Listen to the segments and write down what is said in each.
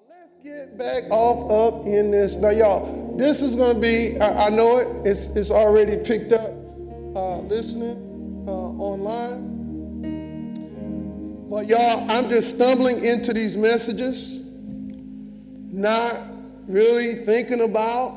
Let's get back off up in this. Now, y'all, this is going to be, I know it's already picked up listening online. But, y'all, I'm just stumbling into these messages, not really thinking about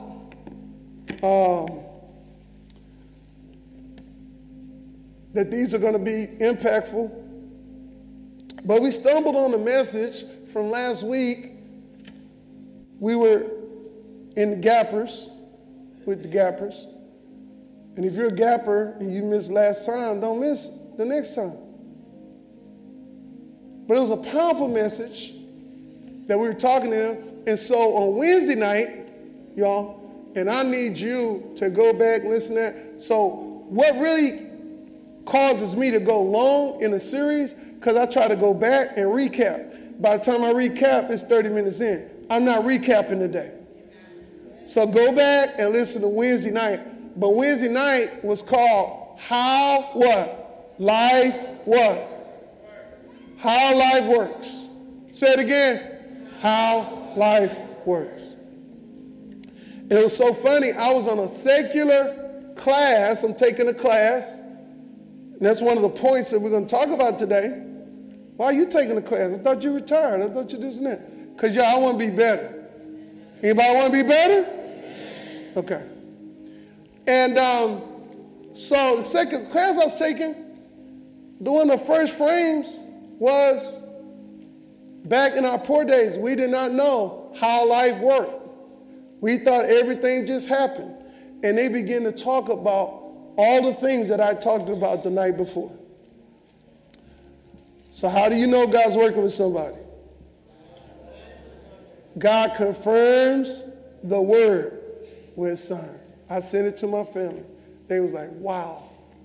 that these are going to be impactful. But we stumbled on the message from last week. We were in the Gappers, with the Gappers. And if you're a Gapper and you missed last time, don't miss the next time. But it was a powerful message that we were talking to them. And so on Wednesday night, y'all, and I need you to go back and listen to that. So what really causes me to go long in a series, because I try to go back and recap. By the time I recap, it's 30 minutes in. I'm not recapping today. So go back and listen to Wednesday night. But Wednesday night was called How What? Life What? How Life Works. Say it again. How Life Works. It was so funny. I was on a secular class. I'm taking a class. And that's one of the points that we're going to talk about today. Why are you taking a class? I thought you retired. I thought you this and that. Because, y'all, I want to be better. Anybody want to be better? Okay. And so the second class I was taking, one of the first frames was back in our poor days, we did not know how life worked. We thought everything just happened. And they began to talk about all the things that I talked about the night before. So how do you know God's working with somebody? God confirms the word with signs. I sent it to my family. They was like, wow.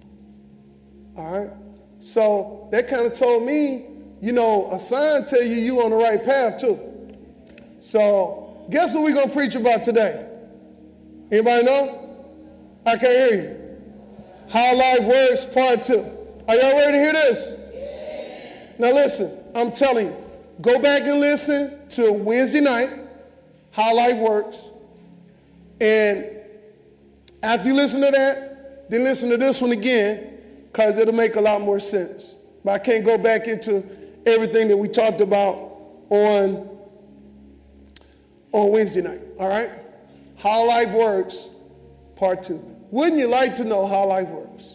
All right. So that kind of told me, you know, a sign tell you on the right path too. So guess what we're going to preach about today? Anybody know? I can't hear you. How Life Works, Part 2. Are y'all ready to hear this? Now listen, I'm telling you, go back and listen to Wednesday night, How Life Works. And after you listen to that, then listen to this one again, because it'll make a lot more sense. But I can't go back into everything that we talked about on Wednesday night, all right? How Life Works, Part 2. Wouldn't you like to know how life works?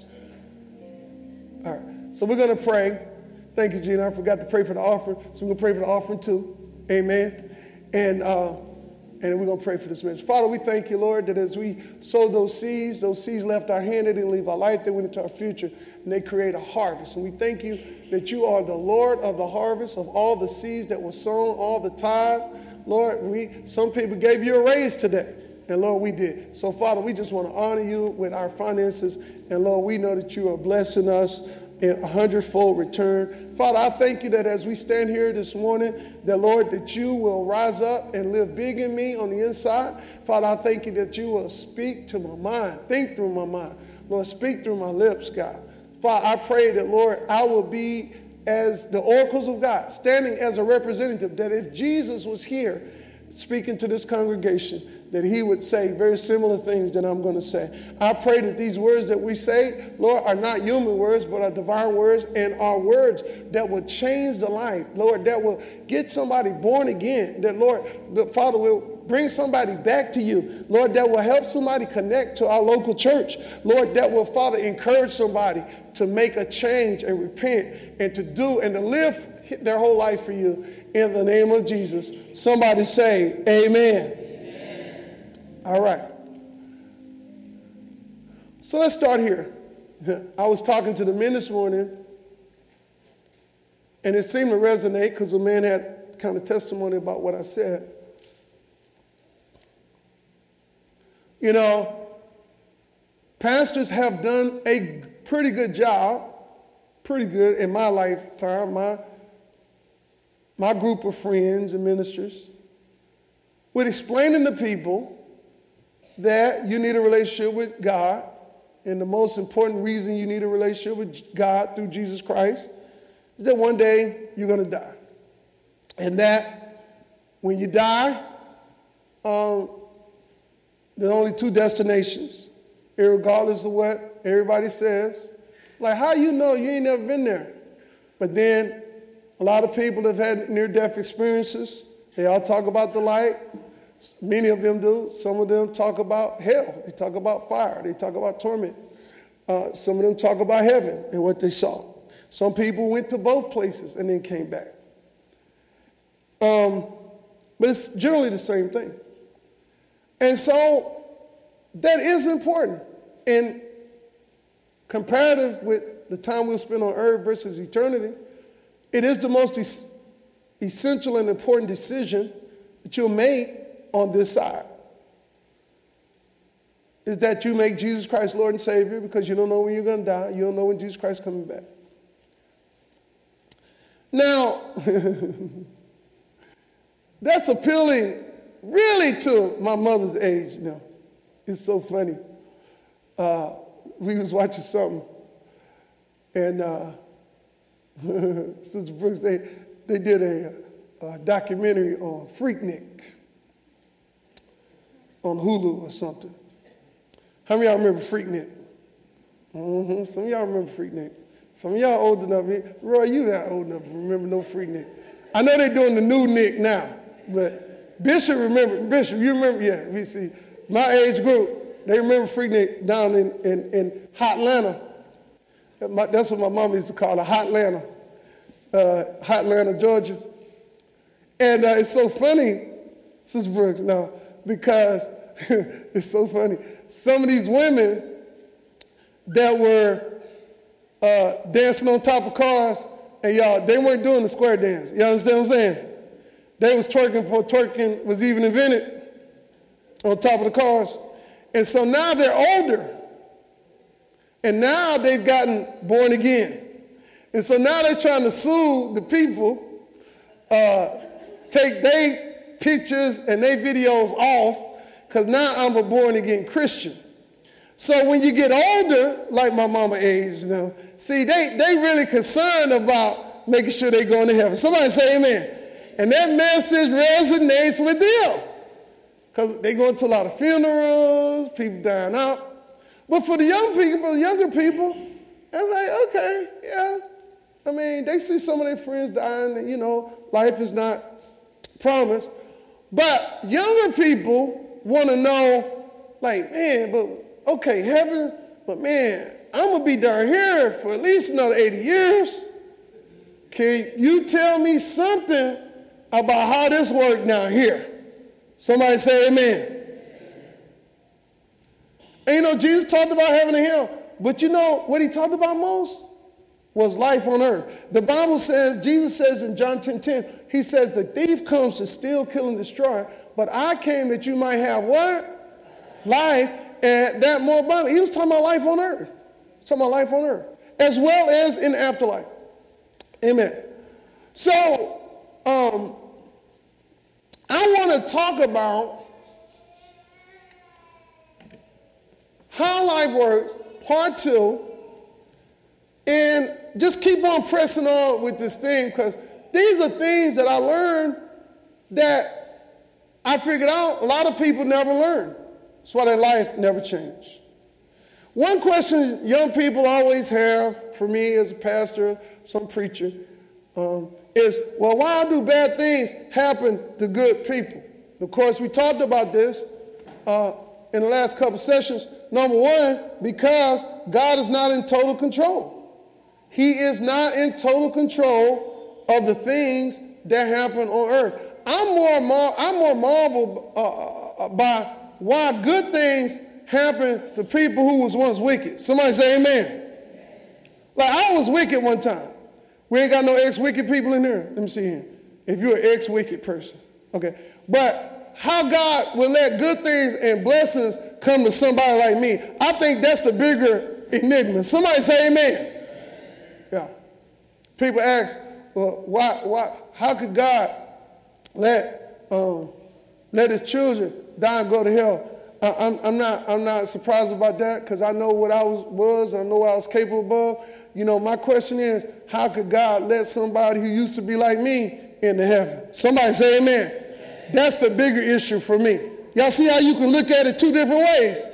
All right, so we're going to pray. Thank you, Gina. I forgot to pray for the offering, so we're going to pray for the offering too. Amen. And then we're going to pray for this message. Father, we thank you, Lord, that as we sowed those seeds left our hand, they didn't leave our life, they went into our future, and they create a harvest. And we thank you that you are the Lord of the harvest, of all the seeds that were sown, all the tithes. Lord, some people gave you a raise today. And Lord, we did. So Father, we just want to honor you with our finances. And Lord, we know that you are blessing us in 100-fold return. Father, I thank you that as we stand here this morning, that Lord, that you will rise up and live big in me on the inside. Father, I thank you that you will speak to my mind, think through my mind. Lord, speak through my lips, God. Father, I pray that, Lord, I will be as the oracles of God, standing as a representative, that if Jesus was here speaking to this congregation, that he would say very similar things that I'm going to say. I pray that these words that we say, Lord, are not human words, but are divine words, and are words that will change the life, Lord, that will get somebody born again, that, Lord, the Father will bring somebody back to you, Lord, that will help somebody connect to our local church, Lord, that will, Father, encourage somebody to make a change and repent and to do and to live their whole life for you in the name of Jesus. Somebody say, amen. All right. So let's start here. I was talking to the men this morning, and it seemed to resonate because the man had kind of testimony about what I said. You know, pastors have done a pretty good job, pretty good in my lifetime, my group of friends and ministers, with explaining to people that you need a relationship with God, and the most important reason you need a relationship with God through Jesus Christ is that one day you're going to die. And that When you die, there are only two destinations, regardless of what everybody says. Like, how you know? You ain't never been there. But then a lot of people have had near-death experiences. They all talk about the light. Many of them do. Some of them talk about hell. They talk about fire. They talk about torment. Some of them talk about heaven and what they saw. Some people went to both places and then came back. But it's generally the same thing. And so that is important. And comparative with the time we'll spend on earth versus eternity, it is the most essential and important decision that you'll make on this side. Is that you make Jesus Christ Lord and Savior, because you don't know when you're going to die. You don't know when Jesus Christ is coming back. Now, that's appealing really to my mother's age now. It's so funny. We was watching something, and Sister Brooks, they did a documentary on Freaknik on Hulu or something. How many of y'all remember Freaknik? Some of y'all remember Freaknik. Some of y'all old enough. Roy, you not old enough to remember no Freaknik. I know they're doing the new Nick now, but Bishop, you remember? Yeah, we see. My age group, they remember Freaknik down in Hotlanta. That's what my mom used to call it, Hotlanta, Georgia. And it's so funny, Sister Brooks, now, because it's so funny. Some of these women that were dancing on top of cars, and y'all, they weren't doing the square dance. You understand what I'm saying? They was twerking before twerking was even invented on top of the cars. And so now they're older. And now they've gotten born again. And so now they're trying to sue the people, take their pictures and their videos off, because now I'm a born again Christian. So when you get older, like my mama age now, see, they really concerned about making sure they going to heaven. Somebody say amen. And that message resonates with them, because they go to a lot of funerals, people dying out. But for the younger people, it's like, okay, yeah. I mean, they see some of their friends dying, and, you know, life is not promised. But younger people want to know, like, man, but, okay, heaven, but, man, I'm going to be down here for at least another 80 years. Can you tell me something about how this works down here? Somebody say amen. And you know, Jesus talked about heaven and hell, but you know what he talked about most was life on earth. The Bible says, Jesus says in John 10:10, he says, the thief comes to steal, kill, and destroy, but I came that you might have what? Life, and that more abundantly. He was talking about life on earth. He was talking about life on earth, as well as in the afterlife. Amen. So, I want to talk about how life works, part 2, and just keep on pressing on with this thing, because these are things that I learned that I figured out a lot of people never learn. That's why their life never changed. One question young people always have for me as a pastor, some preacher, is, well, why do bad things happen to good people? Of course, we talked about this in the last couple sessions. Number one, because God is not in total control. He is not in total control of the things that happen on earth. I'm more marveled by why good things happen to people who was once wicked. Somebody say amen. Like, I was wicked one time. We ain't got no ex-wicked people in here. Let me see here. If you're an ex-wicked person. Okay. But how God will let good things and blessings come to somebody like me, I think that's the bigger enigma. Somebody say amen. Yeah. People ask, well, why, how could God let his children die and go to hell? I'm not surprised about that, because I know what I was, and I know what I was capable of. You know, my question is, how could God let somebody who used to be like me into heaven? Somebody say amen. That's the bigger issue for me. Y'all see how you can look at it two different ways?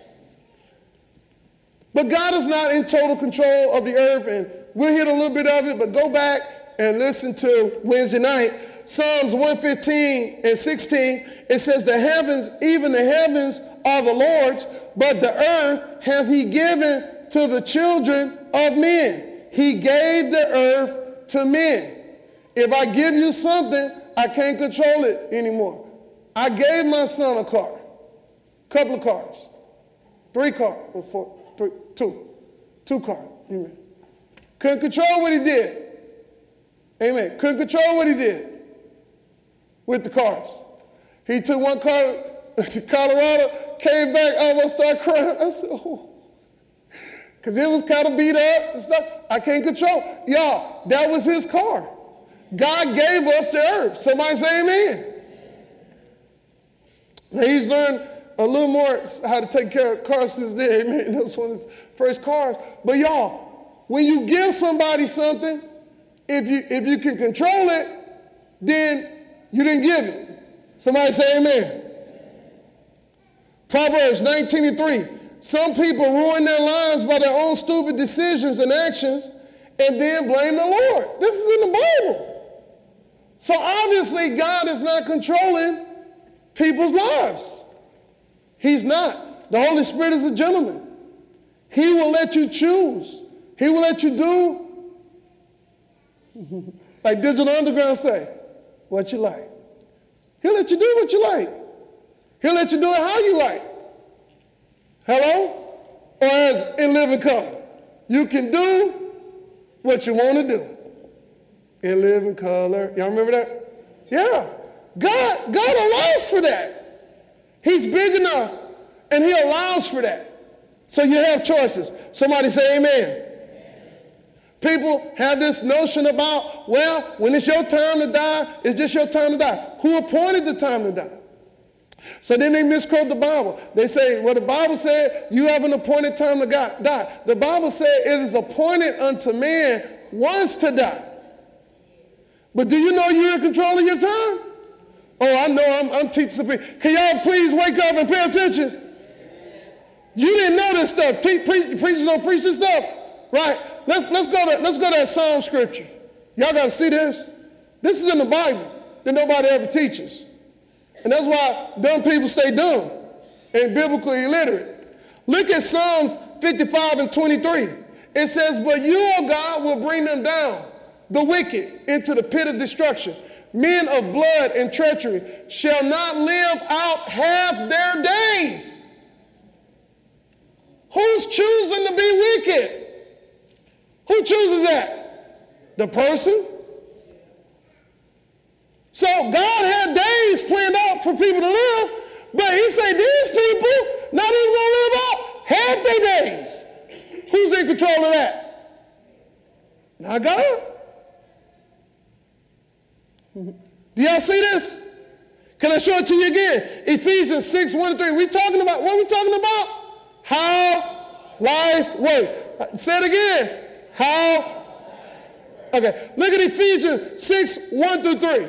But God is not in total control of the earth, and we'll hit a little bit of it, but go back and listen to Wednesday night. Psalms 115 and 16, it says, the heavens, even the heavens are the Lord's, but the earth hath he given to the children of men. He gave the earth to men. If I give you something, I can't control it anymore. I gave my son a car, couple of cars, 3 cars, or 4, 3, 2 cars. Amen. Couldn't control what he did. Amen. Couldn't control what he did with the cars. He took one car to Colorado, came back, I almost started crying. I said, oh, because it was kind of beat up and stuff. I can't control. Y'all, that was his car. God gave us the earth. Somebody say amen. Now he's learned a little more how to take care of cars since then. Amen. That was one of his first cars. But y'all, when you give somebody something, if you can control it, then you didn't give it. Somebody say amen. Proverbs 19:3. Some people ruin their lives by their own stupid decisions and actions and then blame the Lord. This is in the Bible. So obviously God is not controlling people's lives. He's not. The Holy Spirit is a gentleman. He will let you choose. He will let you do, like Digital Underground say, what you like. He'll let you do what you like. He'll let you do it how you like. Hello? Or as in living color, you can do what you want to do. In living color. Y'all remember that? Yeah. God allows for that. He's big enough and he allows for that. So you have choices. Somebody say amen. People have this notion about, well, when it's your time to die, it's just your time to die. Who appointed the time to die? So then they misquote the Bible. They say, well, the Bible said you have an appointed time to die. The Bible said it is appointed unto man once to die. But do you know you're in control of your time? Oh, I know, I'm teaching some people. Can y'all please wake up and pay attention? You didn't know this stuff. Preachers don't preach this stuff, right? Let's go to that Psalm scripture. Y'all got to see this. This is in the Bible that nobody ever teaches. And that's why dumb people stay dumb and biblically illiterate. Look at Psalms 55 and 23. It says, but you, O God, will bring them down, the wicked, into the pit of destruction. Men of blood and treachery shall not live out half their days. Who's choosing to be wicked? Who chooses that? The person? So God had days planned out for people to live, but he said these people not even going to live out half their days. Who's in control of that? Not God. Do y'all see this? Can I show it to you again? Ephesians 6, 1 and 3. What are we talking about? How life works. Say it again. How? Okay. Look at Ephesians 6, 1 through 3.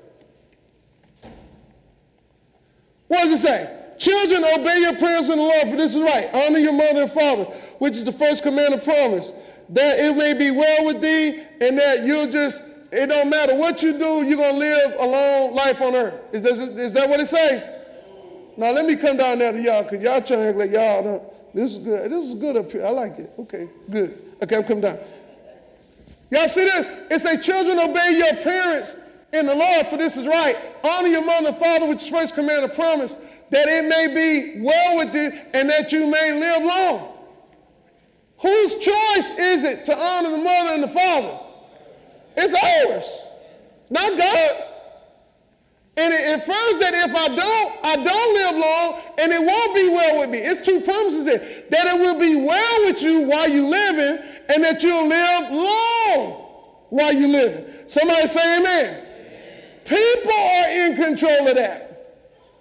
What does it say? Children, obey your parents in the Lord, for this is right. Honor your mother and father, which is the first commandment promise, that it may be well with thee, and that it don't matter what you do, you're going to live a long life on earth. Is that what it say? Now, let me come down there to y'all, because y'all trying to act like y'all don't. This is good. This is good up here. I like it. Okay, good. Okay, I'm coming down. Y'all see this? It say, children, obey your parents in the Lord, for this is right. Honor your mother and father, which is first commandment promise, that it may be well with you and that you may live long. Whose choice is it to honor the mother and the father? It's ours, not God's. And it infers that if I don't live long, and it won't be well with me. It's two promises there. That it will be well with you while you living, and that you'll live long while you living. Somebody say amen. People are in control of that.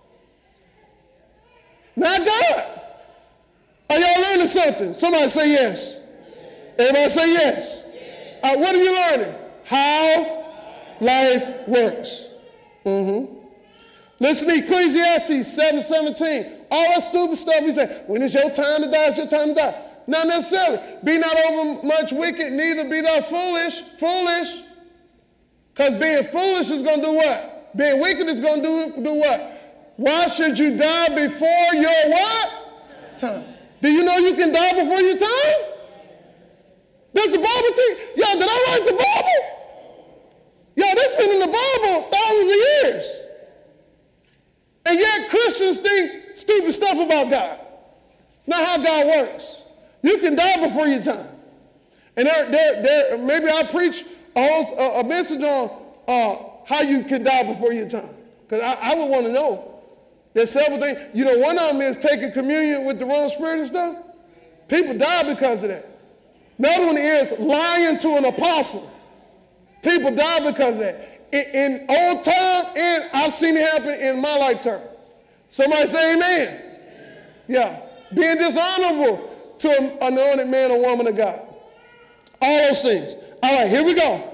Not God. Are y'all learning something? Somebody say yes. Everybody say yes. What are you learning? How life works. Listen to Ecclesiastes 7:17. All that stupid stuff we say, when it's your time to die, it's your time to die. Not necessarily. Be not over much wicked, neither be thou foolish. Foolish. Because being foolish is going to do what? Being wicked is going to do what? Why should you die before your what? Time. Do you know you can die before your time? Does the Bible teach? Yo, did I write the Bible? Yo, this been in the Bible thousands of years. And yet Christians think stupid stuff about God. Not how God works. You can die before your time. And maybe I'll preach a message on how you can die before your time. Because I would want to know. There's several things. You know, one of them is taking communion with the wrong spirit and stuff. People die because of that. Another one is lying to an apostle. People die because of that. In old time, and I've seen it happen in my lifetime. Somebody say amen. Yeah. Being dishonorable to an anointed man or woman of God. All those things. All right, here we go.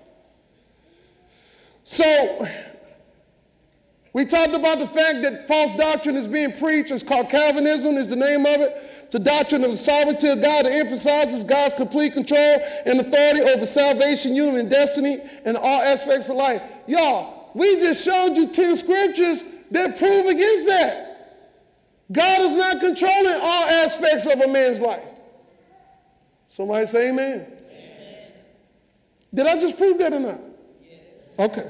So, we talked about the fact that false doctrine is being preached. It's called Calvinism is the name of it. It's a doctrine of the sovereignty of God that emphasizes God's complete control and authority over salvation, union, and destiny, and all aspects of life. Y'all, we just showed you 10 scriptures that prove against that. God is not controlling all aspects of a man's life. Somebody say amen. Amen. Did I just prove that or not? Yes. Okay.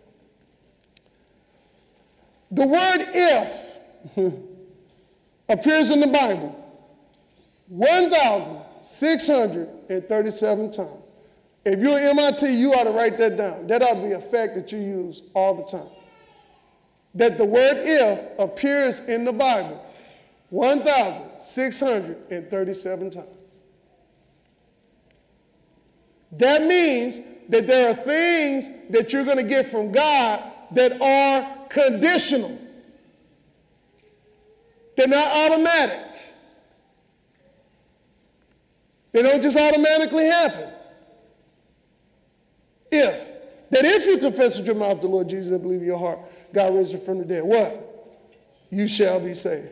The word if appears in the Bible 1,637 times. If you're at MIT, you ought to write that down. That ought to be a fact that you use all the time. That the word if appears in the Bible 1,637 times. That means that there are things that you're going to get from God that are conditional. They're not automatic. They don't just automatically happen. If you confess with your mouth the Lord Jesus and believe in your heart, God raised him from the dead, what? You shall be saved.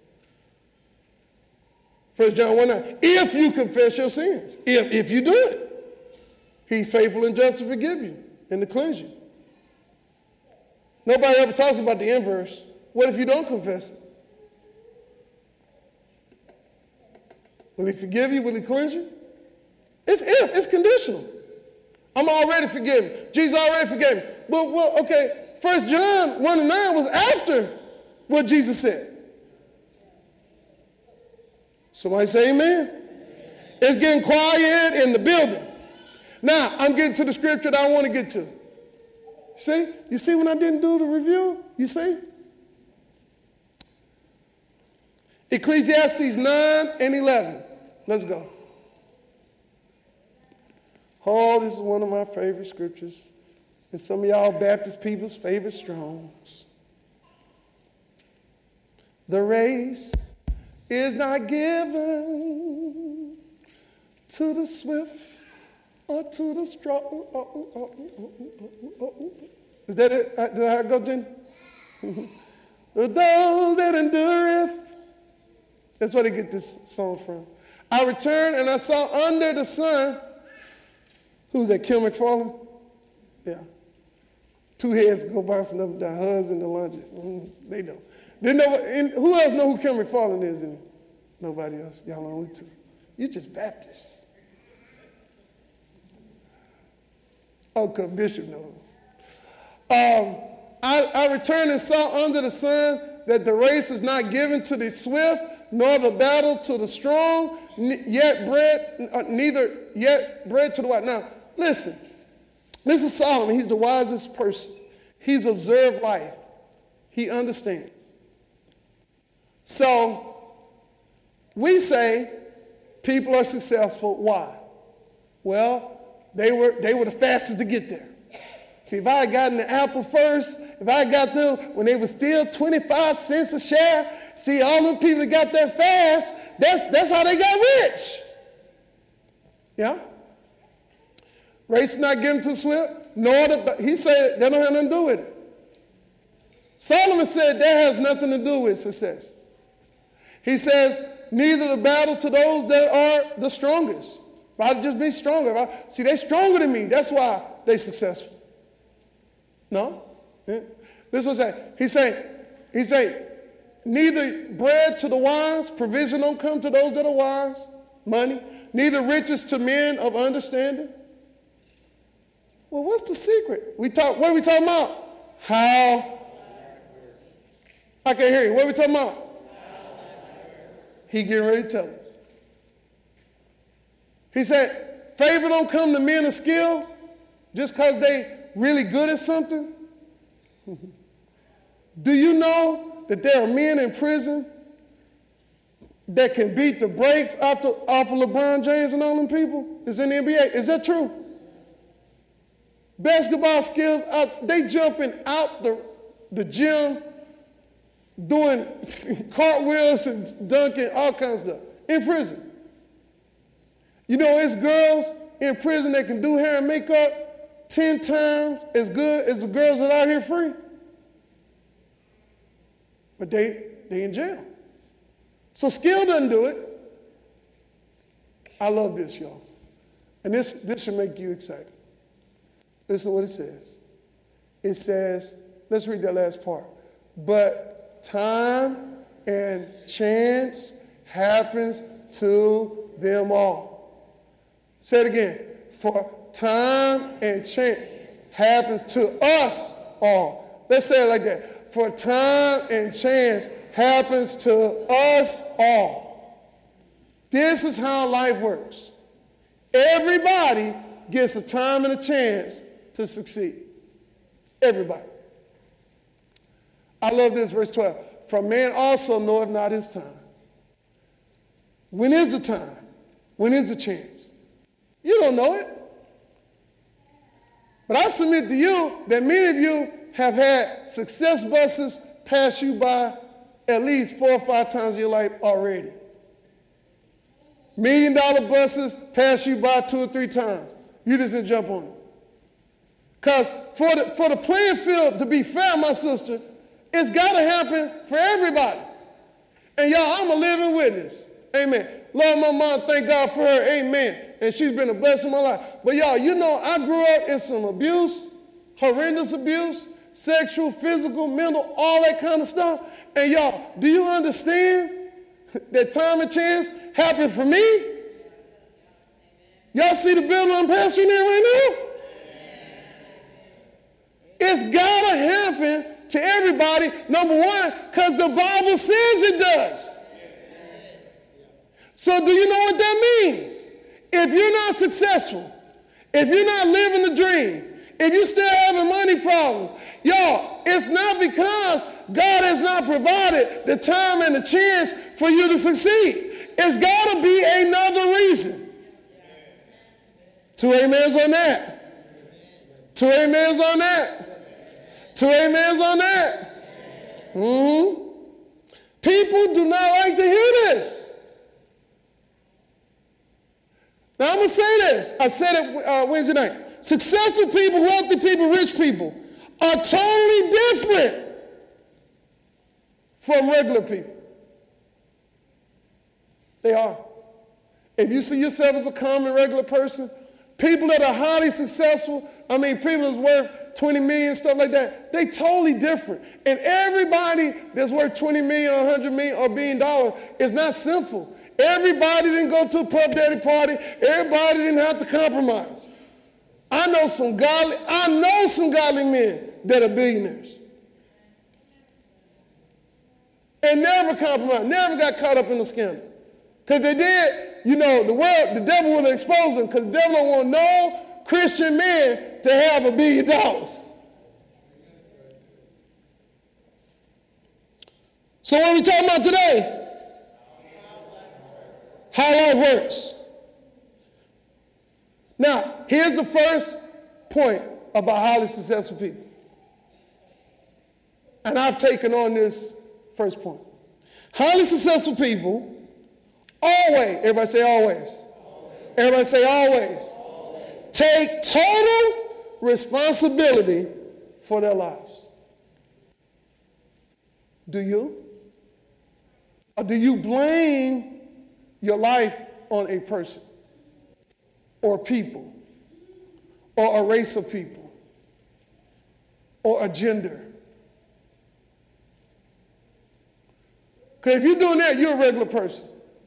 1 John 1:9. If you confess your sins, if you do it, he's faithful and just to forgive you and to cleanse you. Nobody ever talks about the inverse. What if you don't confess it? Will he forgive you? Will he cleanse you? It's conditional. I'm already forgiven. Jesus already forgave me. Well, okay, 1 John 1:9 was after what Jesus said. Somebody say amen. It's getting quiet in the building. Now, I'm getting to the scripture that I want to get to. See? You see when I didn't do the review? You see? Ecclesiastes 9:11. Let's go. Oh, this is one of my favorite scriptures. And some of y'all Baptist people's favorite Strongs. The race is not given to the swift or to the strong. Is that it? Did I go, Jenny? Those that endureth. That's where they get this song from. I returned and I saw under the sun. Who's that? Kim McFarland? Yeah. Two heads go bouncing up and down. Huz and the lunges. They know. Who else know who Kim McFarland is? Nobody else. Y'all only two. You just Baptists. Okay, Bishop knows. I returned and saw under the sun that the race is not given to the swift, nor the battle to the strong, neither yet bread to the wise. Now, listen. This is Solomon. He's the wisest person. He's observed life. He understands. So, we say people are successful. Why? Well, they were the fastest to get there. See, if I had gotten the Apple first, if I had got them when they were still 25 cents a share, see, all them people that got there fast, that's how they got rich. Yeah? Race not given to swift, he said that don't have nothing to do with it. Solomon said that has nothing to do with success. He says, neither the battle to those that are the strongest. If I just be stronger. See, they're stronger than me. That's why they're successful. No? Yeah. This was that. He said, neither bread to the wise, provision don't come to those that are wise, money, neither riches to men of understanding. Well, what's the secret? What are we talking about? How? I can't hear you. What are we talking about? He getting ready to tell us. He said, favor don't come to men of skill just because they really good at something. Do you know that there are men in prison that can beat the brakes off of LeBron James and all them people that's in the NBA? Is that true? Basketball skills, they jumping out the gym, doing cartwheels and dunking, all kinds of stuff, in prison. You know, it's girls in prison that can do hair and makeup 10 times as good as the girls that are out here free. But they in jail. So skill doesn't do it. I love this, y'all. And this should make you excited. Listen to what it says. It says, let's read that last part. But time and chance happens to them all. Say it again. For time and chance happens to us all. Let's say it like that. For time and chance happens to us all. This is how life works. Everybody gets a time and a chance to succeed. Everybody. I love this, verse 12. For man also knoweth not his time. When is the time? When is the chance? You don't know it. But I submit to you that many of you have had success buses pass you by at least 4 or 5 times in your life already. $1 million buses pass you by 2 or 3 times. You just didn't jump on it. Because for the playing field to be fair, my sister, it's got to happen for everybody. And y'all, I'm a living witness. Amen. Love my mom, thank God for her. Amen. And she's been a blessing in my life. But y'all, you know, I grew up in some abuse, horrendous abuse, sexual, physical, mental, all that kind of stuff. And y'all, do you understand that time and chance happened for me? Y'all see the building I'm pastoring in right now? It's got to happen to everybody, number one, because the Bible says it does. So do you know what that means? If you're not successful, if you're not living the dream, if you still having money problems, y'all, it's not because God has not provided the time and the chance for you to succeed. It's got to be another reason. 2 amens on that. 2 amens on that. 2 amens on that. People do not like to hear this. Now, I'm going to say this. I said it Wednesday night. Successful people, wealthy people, rich people are totally different from regular people. They are. If you see yourself as a common, regular person, people that are highly successful, people that's worth 20 million, stuff like that, they totally different. And everybody that's worth 20 million or 100 million or $1 billion is not sinful. Everybody didn't go to a Puff Daddy party. Everybody didn't have to compromise. I know some godly men that are billionaires. And never compromised, never got caught up in the scandal. Because they did, the devil would have exposed them, because the devil don't want no Christian man to have $1 billion. So what are we talking about today? How life works. Now, here's the first point about highly successful people. And I've taken on this first point. Highly successful people always, everybody say always. Everybody say always. Take total responsibility for their lives. Do you? Or do you blame your life on a person or people or a race of people or a gender? Because if you're doing that, you're a regular person.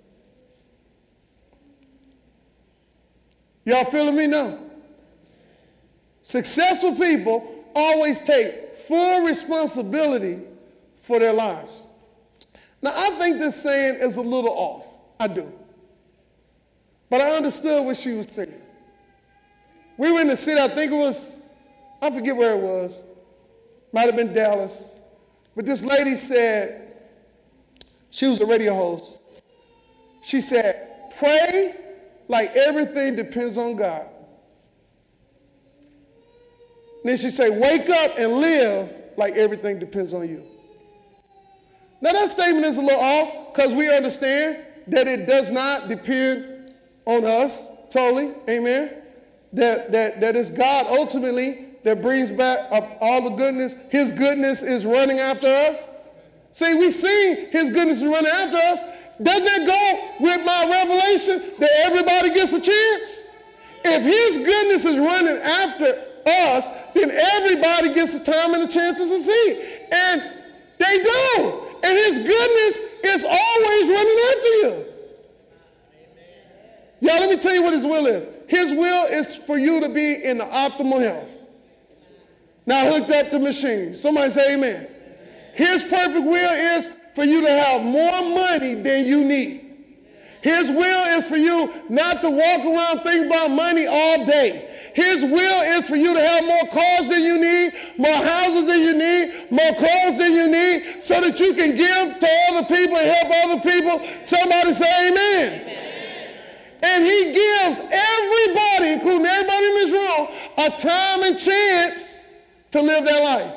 Y'all feeling me now? Successful people always take full responsibility for their lives. Now, I think this saying is a little off. I do. But I understood what she was saying. We were in the city, I think it was, I forget where it was. Might have been Dallas. But this lady said, she was a radio host. She said, pray like everything depends on God. And then she said, wake up and live like everything depends on you. Now that statement is a little off because we understand that it does not depend on us totally, amen? That it's God ultimately that brings back up all the goodness. His goodness is running after us. See, we sing His goodness is running after us. Doesn't that go with my revelation that everybody gets a chance? If His goodness is running after us, then everybody gets a time and a chance to succeed. And they do. And His goodness is always running after you. Y'all, let me tell you what His will is. His will is for you to be in the optimal health. Now hooked up the machine. Somebody say amen. His perfect will is for you to have more money than you need. His will is for you not to walk around thinking about money all day. His will is for you to have more cars than you need, more houses than you need, more clothes than you need, so that you can give to other people and help other people. Somebody say amen. Amen. And He gives everybody, including everybody in this room, a time and chance to live their life.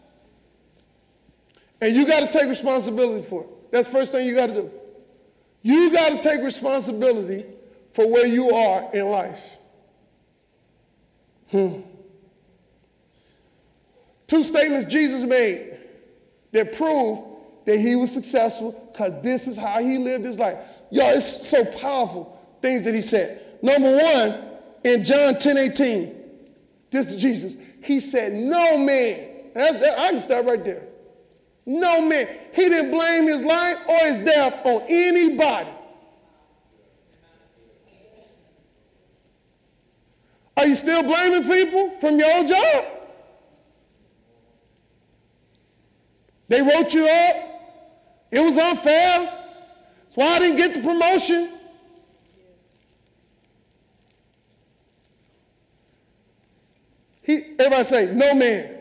And you got to take responsibility for it. That's the first thing you got to do. You got to take responsibility for where you are in life. Two statements Jesus made that prove that He was successful because this is how He lived His life. Y'all, it's so powerful, things that He said. Number one, in John 10:18, this is Jesus. He said, no man. I can start right there. No man. He didn't blame His life or His death on anybody. Are you still blaming people from your old job? They wrote you up. It was unfair. That's why I didn't get the promotion. Everybody say, no man.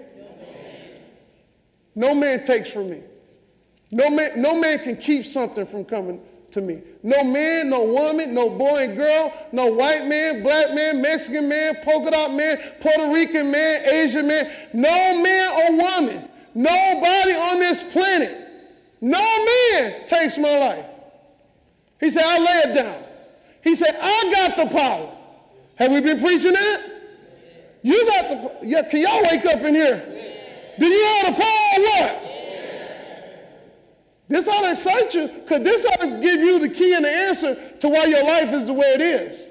No man takes from me. No man can keep something from coming to me. No man, no woman, no boy and girl, no white man, black man, Mexican man, polka dot man, Puerto Rican man, Asian man, no man or woman, nobody on this planet, no man takes my life. He said, I lay it down. He said, I got the power. Have we been preaching that? You got the, yeah, can y'all wake up in here? Do you have the power or what? This ought to excite you, because this ought to give you the key and the answer to why your life is the way it is.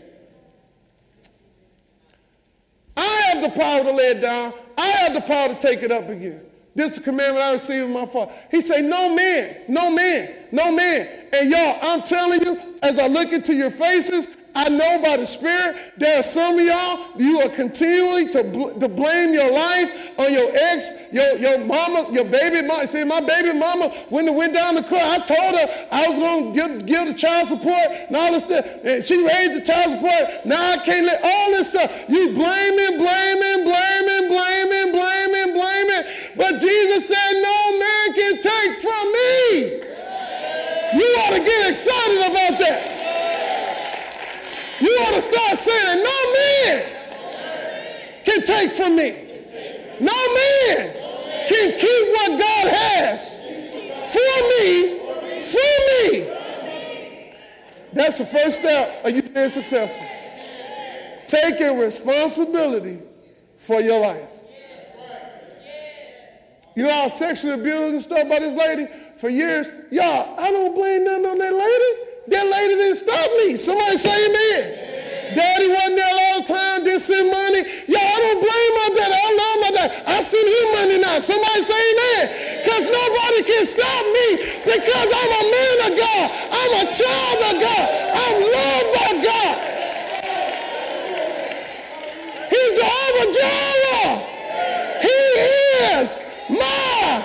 I have the power to lay it down. I have the power to take it up again. This is the commandment I received from my Father. He said, no man, no man, no man. And y'all, I'm telling you, as I look into your faces, I know by the Spirit, there are some of y'all, you are continually to blame your life on your ex, your mama, your baby mama. See, my baby mama, when it went down the court, I told her I was going to give the child support and all this stuff. And she raised the child support. Now I can't let all this stuff. You blaming. But Jesus said, no man can take from me. You ought to get excited about that. You ought to start saying, no man can take from me. No man can keep what God has for me. That's the first step of you being successful. Taking responsibility for your life. You know, I was sexually abused and stuff by this lady for years. Y'all, I don't blame nothing on that lady. That lady didn't stop me. Somebody say amen. Daddy wasn't there all the time, didn't send money. Y'all, I don't blame my daddy. I love my daddy. I send him money now. Somebody say amen. Because nobody can stop me because I'm a man of God. I'm a child of God. I'm loved by God. He's Jehovah Jireh. He is my.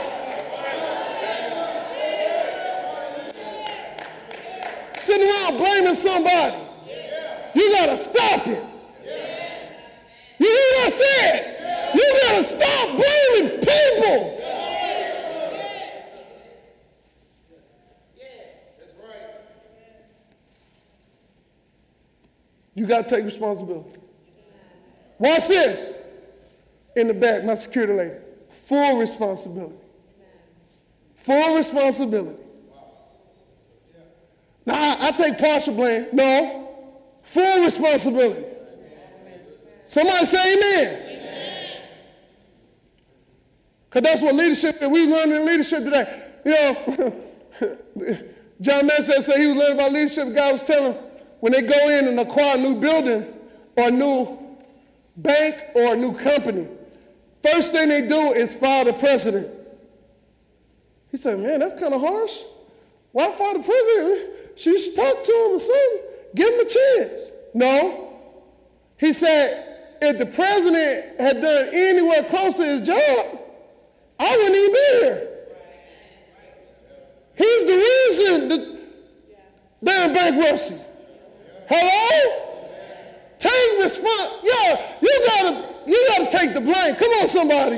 Sitting around blaming somebody. You got to stop it. You hear what I said? You got to stop blaming people. You got to take responsibility. Watch this. In the back, my security lady. Full responsibility. Full responsibility. Now, I take partial blame. No. Full responsibility. Somebody say amen. Because that's what leadership, and we learned in leadership today. You know, John Massey said he was learning about leadership. God was telling him when they go in and acquire a new building or a new bank or a new company, first thing they do is fire the president. He said, man, that's kind of harsh. Why fire the president? She should talk to him or something. Give him a chance. No. He said, if the president had done anywhere close to his job, I wouldn't even be here. He's the reason that they're in bankruptcy. Hello? Take response. Yo, you gotta take the blame. Come on, somebody.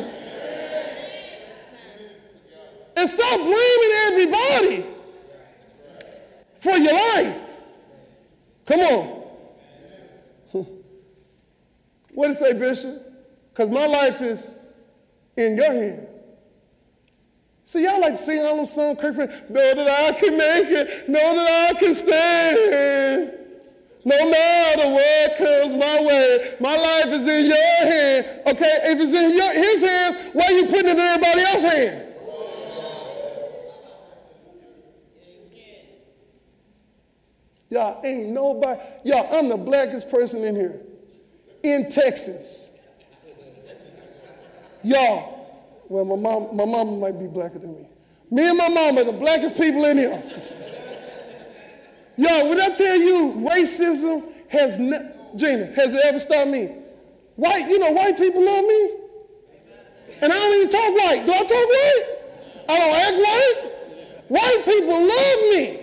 And stop blaming everybody for your life. Come on. What did it say, Bishop? Because my life is in your hand. See, y'all like to sing all them songs, know that I can make it, know that I can stand. No matter what comes my way, my life is in your hand. Okay, if it's in his hand, why are you putting it in everybody else's hand? Y'all ain't nobody. Y'all, I'm the blackest person in here. In Texas. Y'all, well, my mama might be blacker than me. Me and my mama are the blackest people in here. Y'all, when I tell you racism Gina, has it ever stopped me? White people love me. And I don't even talk white. Do I talk white? I don't act white. White people love me.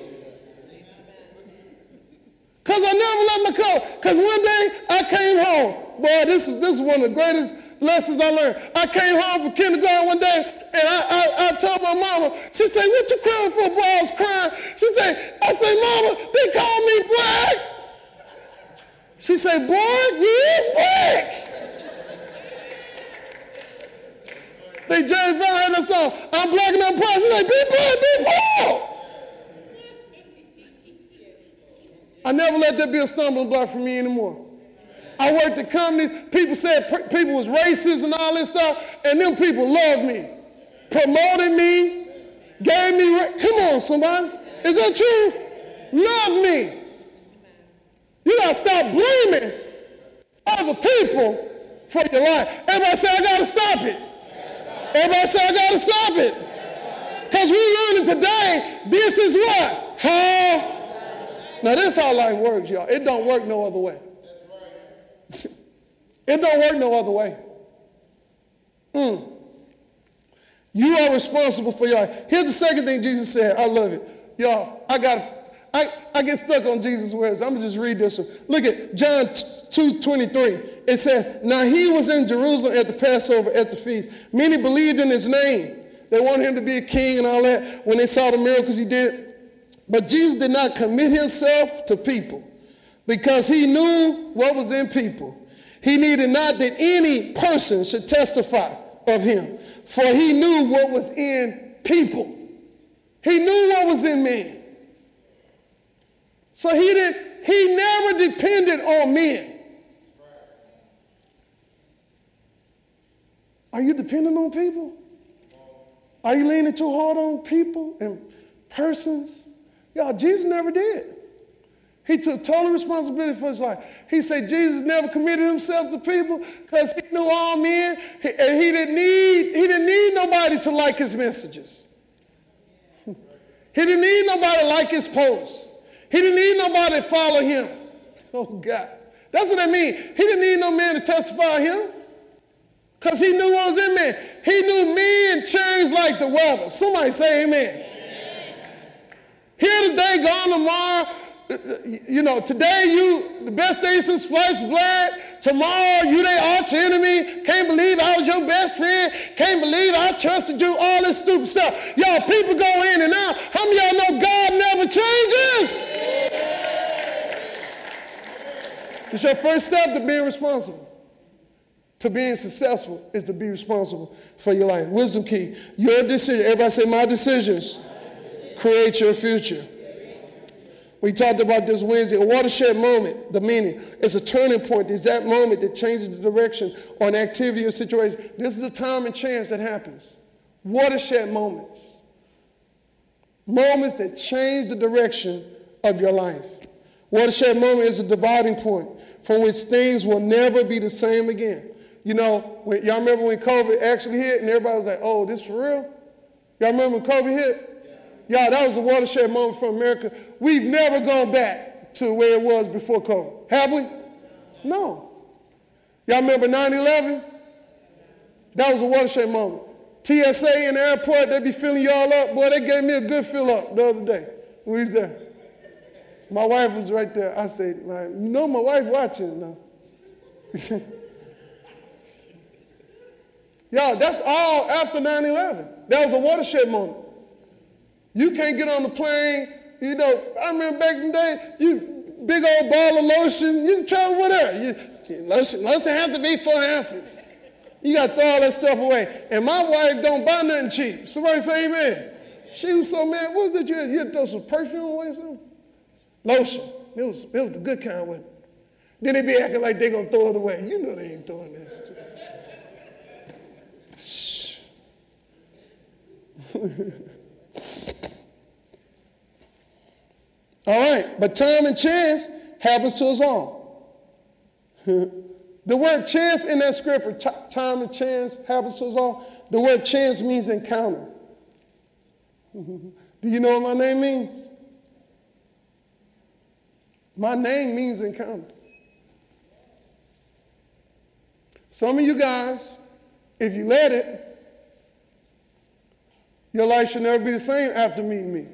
Because I never let my color. Because one day I came home. Boy, this is one of the greatest lessons I learned. I came home from kindergarten one day, and I told my mama, she said, what you crying for? Boy, I was crying. I said, mama, they call me black. She said, boy, you is black. They James Brown had that song, I'm black and I'm proud. She said, be black, be proud. I never let that be a stumbling block for me anymore. I worked at companies, people said people was racist and all this stuff, and them people loved me, promoted me, gave me, come on somebody, is that true? Love me. You gotta stop blaming other people for your life. Everybody say, I gotta stop it. Everybody say, I gotta stop it. Because we're learning today, this is what? How? Now, this is how life works, y'all. It don't work no other way. It don't work no other way. You are responsible for your life. Here's the second thing Jesus said. I love it. Y'all, I get stuck on Jesus' words. I'm going to just read this one. Look at John 2:23. It says, now he was in Jerusalem at the Passover at the feast. Many believed in his name. They wanted him to be a king and all that when they saw the miracles he did. But Jesus did not commit himself to people because he knew what was in people. He needed not that any person should testify of him, for he knew what was in people. He knew what was in men. So he never depended on men. Are you dependent on people? Are you leaning too hard on people and persons? Y'all, Jesus never did. He took total responsibility for his life. He said Jesus never committed himself to people because he knew all men, and he didn't need nobody to like his messages. He didn't need nobody to like his posts. He didn't need nobody to follow him. Oh, God. That's what I mean. He didn't need no man to testify him because he knew what was in man. He knew men change like the weather. Somebody say amen. Here today, gone tomorrow. You know, today you, the best day since sliced bread. Tomorrow you they arch enemy. Can't believe I was your best friend. Can't believe I trusted you. All this stupid stuff. Y'all, people go in and out. How many of y'all know God never changes? It's your first step to being responsible. To being successful is to be responsible for your life. Wisdom key. Your decision. Everybody say, my decisions create your future. We talked about this Wednesday. A watershed moment, the meaning, is a turning point. It's that moment that changes the direction or an activity or situation. This is the time and chance that happens. Watershed moments. Moments that change the direction of your life. Watershed moment is a dividing point from which things will never be the same again. You know, y'all remember when COVID actually hit and everybody was like, oh, this for real? Y'all remember when COVID hit? Y'all, that was a watershed moment for America. We've never gone back to where it was before COVID. Have we? No. Y'all remember 9/11? That was a watershed moment. TSA in the airport, they be filling y'all up. Boy, they gave me a good fill up the other day. We was there. My wife was right there. I said, you know my wife watching now. Y'all, that's all after 9/11. That was a watershed moment. You can't get on the plane, you know, I remember back in the day, you big old ball of lotion, you can travel whatever. Lotion have to be 4 ounces. You got to throw all that stuff away. And my wife don't buy nothing cheap. Somebody say amen. She was so mad. What was that you had? You had to throw some perfume away or something? Lotion. It was the good kind, wasn't it? Then they be acting like they going to throw it away. You know they ain't throwing this. Shh. All right, but time and chance happens to us all. The word chance in that scripture, time and chance happens to us all. The word chance means encounter. Do you know what my name means? My name means encounter. Some of you guys, if you let it, your life should never be the same after meeting me.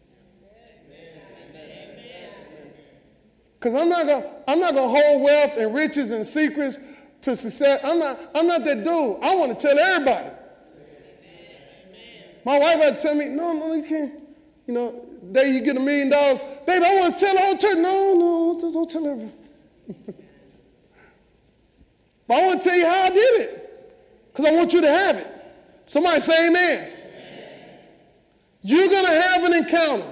Because I'm not gonna hold wealth and riches and secrets to success. I'm not that dude. I want to tell everybody. My wife had to tell me, no, you can't. You know, day you get $1 million, baby, I want to tell the whole church. No, don't tell everyone. But I want to tell you how I did it, because I want you to have it. Somebody say amen. You're going to have an encounter.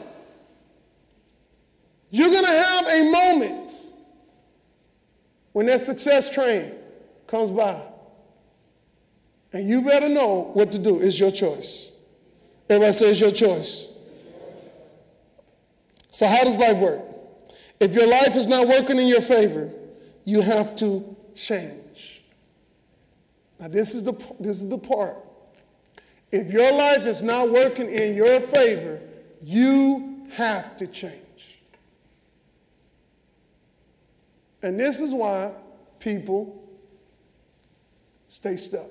You're going to have a moment when that success train comes by. And you better know what to do. It's your choice. Everybody say it's your choice. So how does life work? If your life is not working in your favor, you have to change. Now this is the part. If your life is not working in your favor, you have to change. And this is why people stay stuck.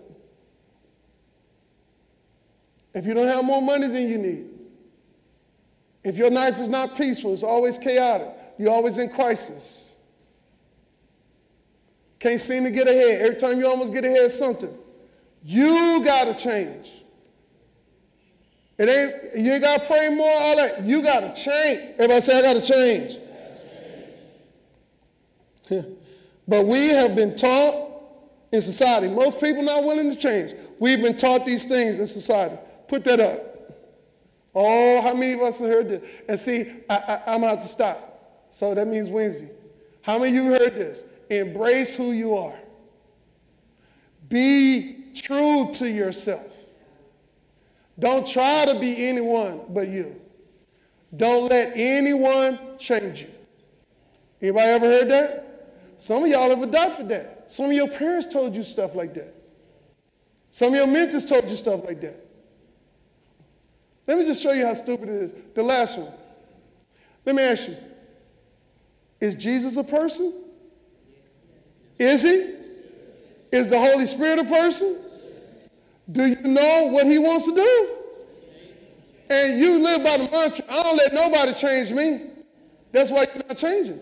If you don't have more money than you need, if your life is not peaceful, it's always chaotic, you're always in crisis, can't seem to get ahead, every time you almost get ahead of something, you got to change. You ain't got to pray more, all that. You got to change. Everybody say, I got to change. But we have been taught in society, most people not willing to change. We've been taught these things in society. Put that up. Oh, how many of us have heard this? And see, I'm about to stop. So that means Wednesday. How many of you heard this? Embrace who you are. Be true to yourself. Don't try to be anyone but you. Don't let anyone change you. Anybody ever heard that? Some of y'all have adopted that. Some of your parents told you stuff like that. Some of your mentors told you stuff like that. Let me just show you how stupid it is. The last one. Let me ask you. Is Jesus a person? Is he? Is the Holy Spirit a person? Do you know what he wants to do? And you live by the mantra, I don't let nobody change me. That's why you're not changing.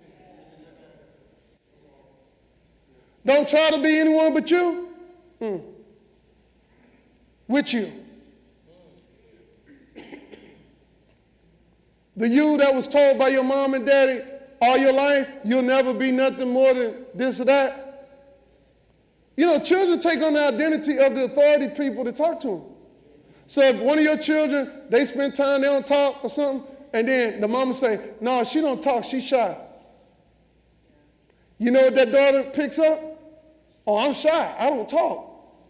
Don't try to be anyone but you. With you. The you that was told by your mom and daddy all your life, you'll never be nothing more than this or that. You know, children take on the identity of the authority people to talk to them. So if one of your children, they spend time, they don't talk or something, and then the mama say, no, she don't talk, she's shy. You know what that daughter picks up? Oh, I'm shy, I don't talk.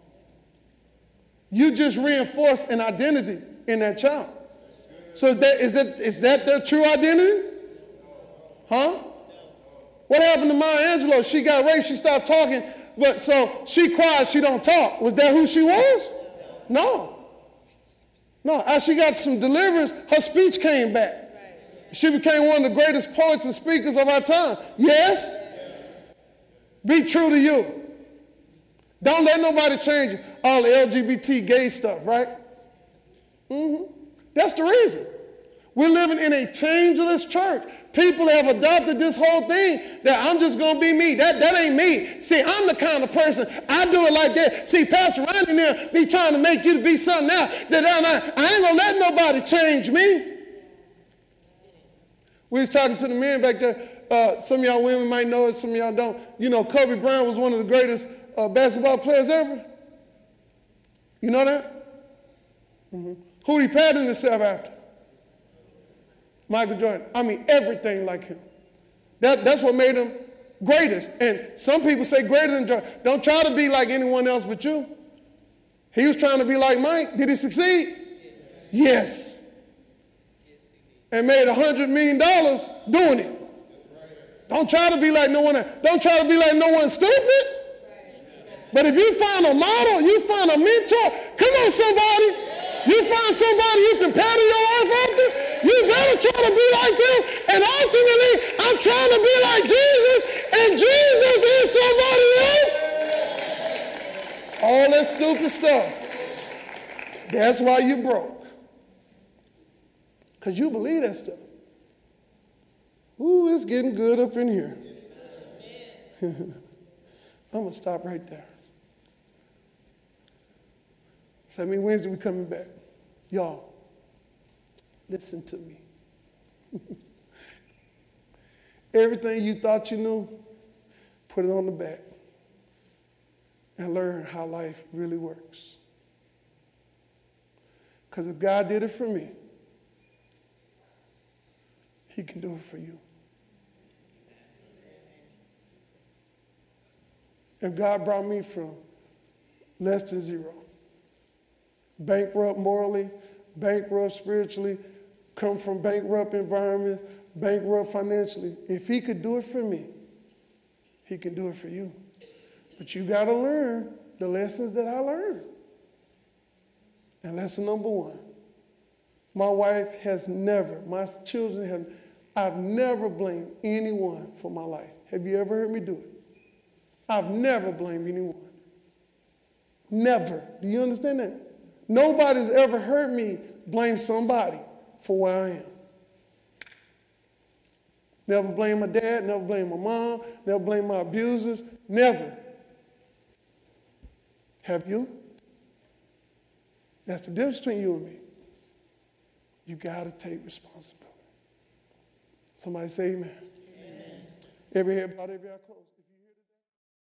You just reinforce an identity in that child. So is that their true identity? Huh? What happened to Maya Angelou? She got raped, she stopped talking, but so she cried, she don't talk. Was that who she was? No. No, as she got some deliverance, her speech came back. She became one of the greatest poets and speakers of our time. Yes? Be true to you. Don't let nobody change you. All the LGBT gay stuff, right? That's the reason. We're living in a changeless church. People have adopted this whole thing that I'm just going to be me. That ain't me. See, I'm the kind of person, I do it like that. See, Pastor Ronnie and them be trying to make you to be something else. That I ain't going to let nobody change me. We was talking to the men back there. Some of y'all women might know it, some of y'all don't. You know, Kobe Bryant was one of the greatest basketball players ever. You know that? Who he patterned himself after? Michael Jordan. I mean, everything like him. That's what made him greatest. And some people say greater than Jordan. Don't try to be like anyone else but you. He was trying to be like Mike. Did he succeed? Yes. And made $100 million doing it. Don't try to be like no one else. Don't try to be like no one stupid. But if you find a model, you find a mentor, come on somebody. You find somebody you can pattern your life after, you better try to be like them. And ultimately, I'm trying to be like Jesus, and Jesus is somebody else. All that stupid stuff. That's why you broke. Because you believe that stuff. Ooh, it's getting good up in here. I'm going to stop right there. So that means Wednesday we're coming back. Y'all, listen to me. Everything you thought you knew, put it on the back and learn how life really works. Because if God did it for me, he can do it for you. If God brought me from less than zero, bankrupt morally, bankrupt spiritually, come from bankrupt environments, bankrupt financially. If he could do it for me, he can do it for you. But you got to learn the lessons that I learned. And lesson number one, my wife has never, my children have, I've never blamed anyone for my life. Have you ever heard me do it? I've never blamed anyone. Never. Do you understand that? Nobody's ever heard me blame somebody for where I am. Never blame my dad, never blame my mom, never blame my abusers, never. Have you? That's the difference between you and me. You got to take responsibility. Somebody say amen. Every head bowed, every eye closed.